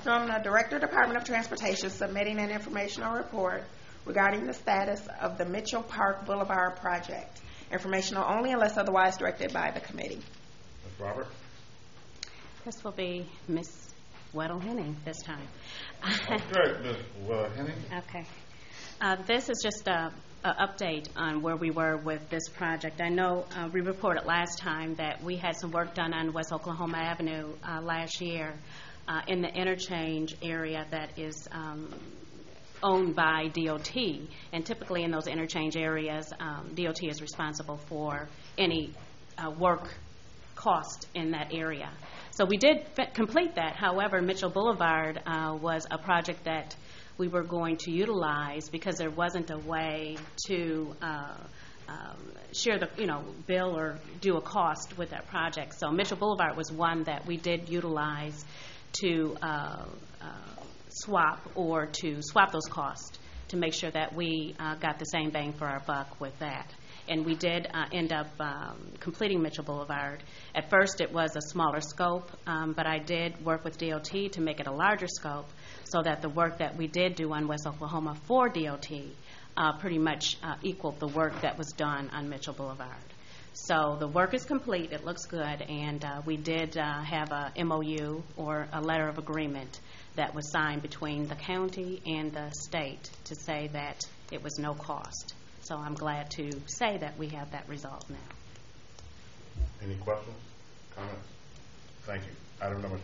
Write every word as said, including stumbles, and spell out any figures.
From the Director, Department of Transportation, submitting an informational report regarding the status of the Mitchell Park Boulevard project. Informational only unless otherwise directed by the committee. Miz Robert? This will be Miz Weddle-Henning this time. Okay, Miz Henning. Okay. Uh, this is just a, a update on where we were with this project. I know uh, we reported last time that we had some work done on West Oklahoma Avenue uh, last year uh, in the interchange area that is um, owned by D O T, and typically in those interchange areas, um, D O T is responsible for any uh, work cost in that area. So we did f complete that. However, Mitchell Boulevard uh, was a project that we were going to utilize because there wasn't a way to uh, um, share the, you know, bill or do a cost with that project. So Mitchell Boulevard was one that we did utilize to uh, uh, swap or to swap those costs to make sure that we uh, got the same bang for our buck with that. And we did uh, end up um, completing Mitchell Boulevard. At first it was a smaller scope, um, but I did work with D O T to make it a larger scope so that the work that we did do on West Oklahoma for D O T uh, pretty much uh, equaled the work that was done on Mitchell Boulevard. So the work is complete, it looks good, and uh, we did uh, have a M O U, or a letter of agreement, that was signed between the county and the state to say that it was no cost. So I'm glad to say that we have that resolved now. Any questions, comments? Thank you. Item number